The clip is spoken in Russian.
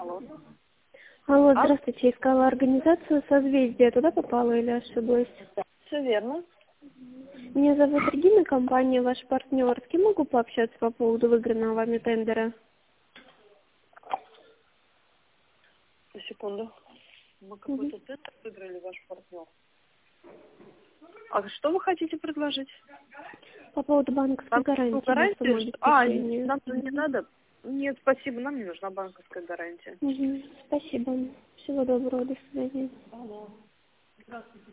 Алло, здравствуйте, искала организацию «Созвездие». Туда попала или ошиблась? Все верно. Меня зовут Регина, компания «Ваш партнер». С кем могу пообщаться по поводу выигранного вами тендера? Секунду. Мы какой-то тендер выиграли, ваш партнер. А что вы хотите предложить? По поводу банковской гарантии. Гарантию? Нам не надо. Нет, спасибо, нам не нужна банковская гарантия. Спасибо. Всего доброго, до свидания.